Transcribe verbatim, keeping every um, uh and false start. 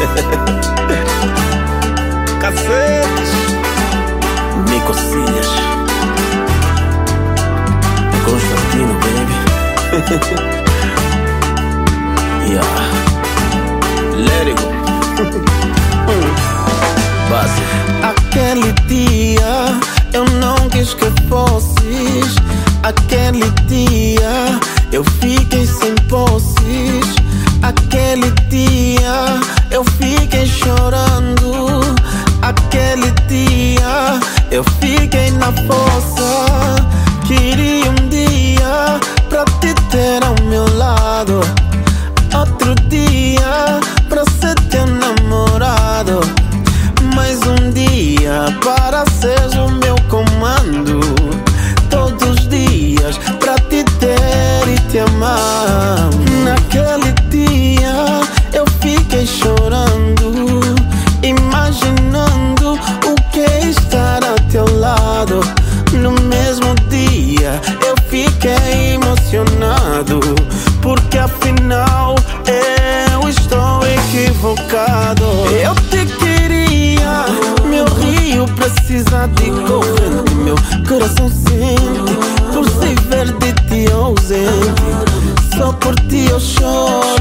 Cacetes, Nicocilhas, Constantino, baby. Yeah, let it go. Base. Aquele dia eu não quis que fosses. Aquele dia eu fiquei sem posses. Aquele dia eu fiquei chorando. Aquele dia eu fiquei na fossa. Queria um dia pra te ter ao meu lado, outro dia pra ser teu namorado, mais um dia para seres o meu comando. Todos os dias pra te ter e te amar. Naquele dia eu fiquei chorando, imaginando o que é estar ao teu lado. No mesmo dia eu fiquei emocionado, porque afinal eu estou equivocado. Eu te queria, meu rio precisa de corrente. Meu coração sente por se ver de ti ausente. Só por ti eu choro,